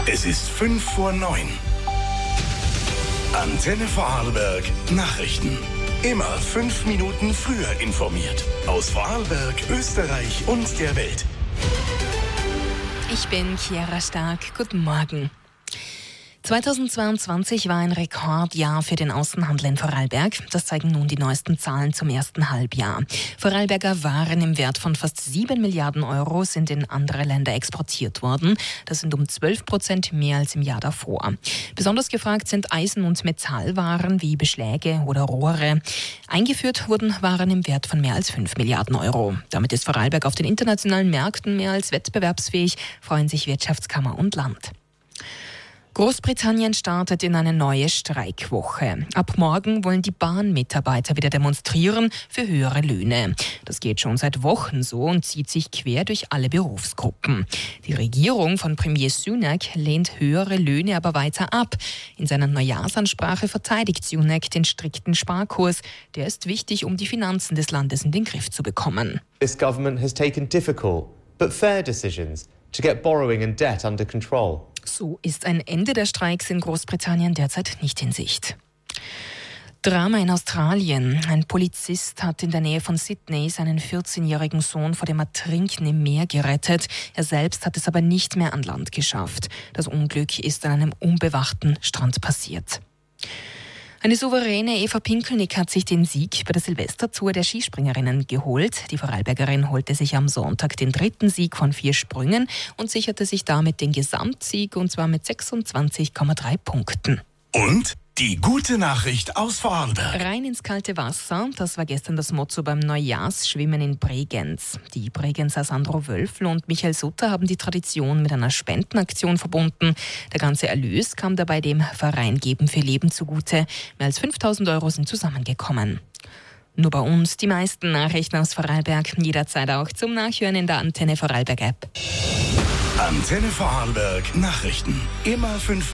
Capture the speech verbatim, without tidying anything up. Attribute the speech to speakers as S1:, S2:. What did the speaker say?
S1: Es ist fünf vor neun. Antenne Vorarlberg Nachrichten. Immer fünf Minuten früher informiert. Aus Vorarlberg, Österreich und der Welt.
S2: Ich bin Chiara Stark. Guten Morgen. zweitausendzweiundzwanzig war ein Rekordjahr für den Außenhandel in Vorarlberg. Das zeigen nun die neuesten Zahlen zum ersten Halbjahr. Vorarlberger Waren im Wert von fast sieben Milliarden Euro sind in andere Länder exportiert worden. Das sind um zwölf Prozent mehr als im Jahr davor. Besonders gefragt sind Eisen- und Metallwaren wie Beschläge oder Rohre. Eingeführt wurden Waren im Wert von mehr als fünf Milliarden Euro. Damit ist Vorarlberg auf den internationalen Märkten mehr als wettbewerbsfähig, freuen sich Wirtschaftskammer und Land. Großbritannien startet in eine neue Streikwoche. Ab morgen wollen die Bahnmitarbeiter wieder demonstrieren für höhere Löhne. Das geht schon seit Wochen so und zieht sich quer durch alle Berufsgruppen. Die Regierung von Premier Sunak lehnt höhere Löhne aber weiter ab. In seiner Neujahrsansprache verteidigt Sunak den strikten Sparkurs. Der ist wichtig, um die Finanzen des Landes in den Griff zu bekommen.
S3: This government has taken difficult but fair decisions to get borrowing and debt under control.
S2: So ist ein Ende der Streiks in Großbritannien derzeit nicht in Sicht. Drama in Australien. Ein Polizist hat in der Nähe von Sydney seinen vierzehnjährigen Sohn vor dem Ertrinken im Meer gerettet. Er selbst hat es aber nicht mehr an Land geschafft. Das Unglück ist an einem unbewachten Strand passiert. Eine souveräne Eva Pinkelnick hat sich den Sieg bei der Silvestertour der Skispringerinnen geholt. Die Vorarlbergerin holte sich am Sonntag den dritten Sieg von vier Sprüngen und sicherte sich damit den Gesamtsieg, und zwar mit sechsundzwanzig Komma drei Punkten.
S1: Und die gute Nachricht aus Vorarlberg.
S2: Rein ins kalte Wasser, das war gestern das Motto beim Neujahrsschwimmen in Bregenz. Die Bregenzer Sandro Wölfl und Michael Sutter haben die Tradition mit einer Spendenaktion verbunden. Der ganze Erlös kam dabei dem Verein Geben für Leben zugute. Mehr als fünftausend Euro sind zusammengekommen. Nur bei uns die meisten Nachrichten aus Vorarlberg. Jederzeit auch zum Nachhören in der Antenne Vorarlberg App.
S1: Antenne Vorarlberg Nachrichten. Immer fünf